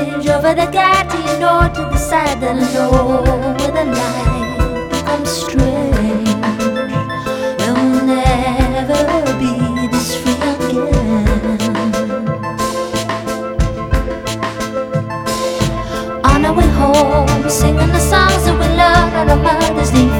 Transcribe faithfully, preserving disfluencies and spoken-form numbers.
bridge over the Gatineau to the side that I know where the light becomes strange. We'll never be this free again. On our way home, singing the songs that we learned on our mother's knee.